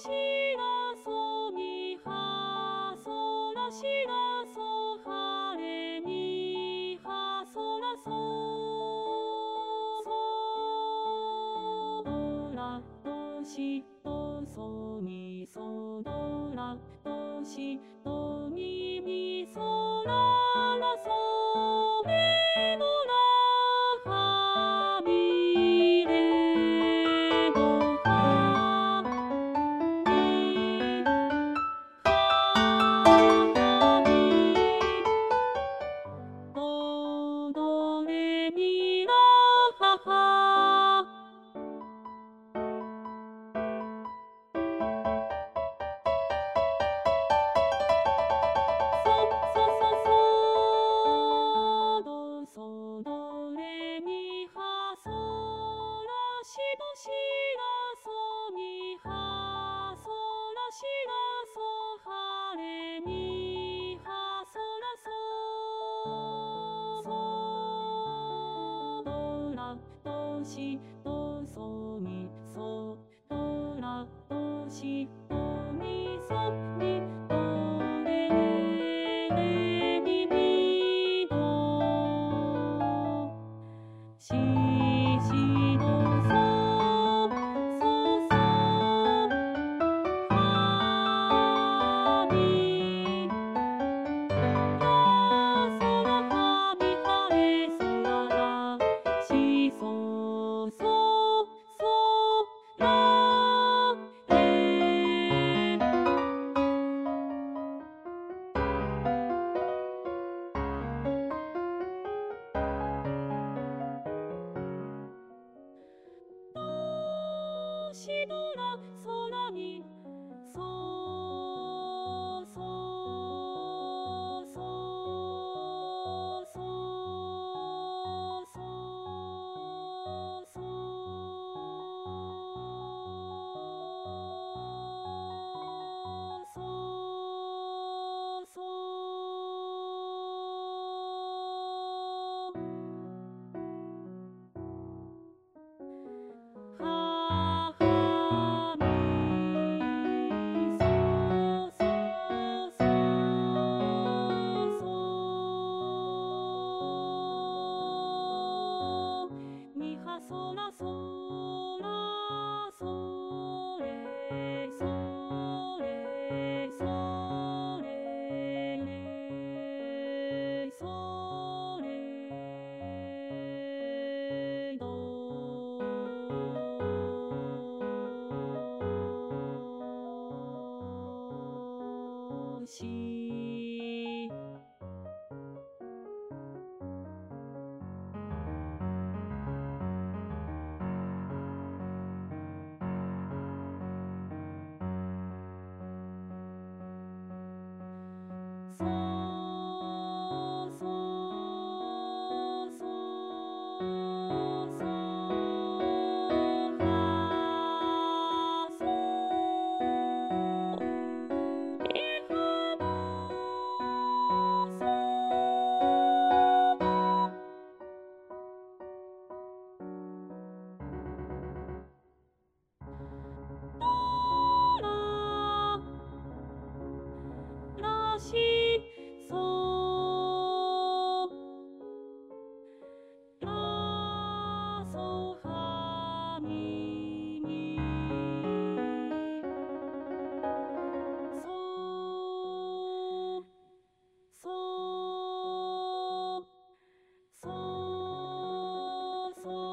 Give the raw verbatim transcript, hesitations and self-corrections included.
シラソミハソラシラソハレミハソラソソドラドシドソミソドラドシドミミソララソミドラハミレドハミハミドドレミラハハソソソソドソドレミハソラシドシラソミハソラシラソハレミハソラソソドラドシドソミソドラドシドミソミドレレミミドシシドソソソハミラソラハミハレソララシソソソラレドシドラソラミソソソソソソソハハミソソソソミハソラソラソレソレソレレソレドシソソソソハソミハドソドドララシソラソハミミソソソソ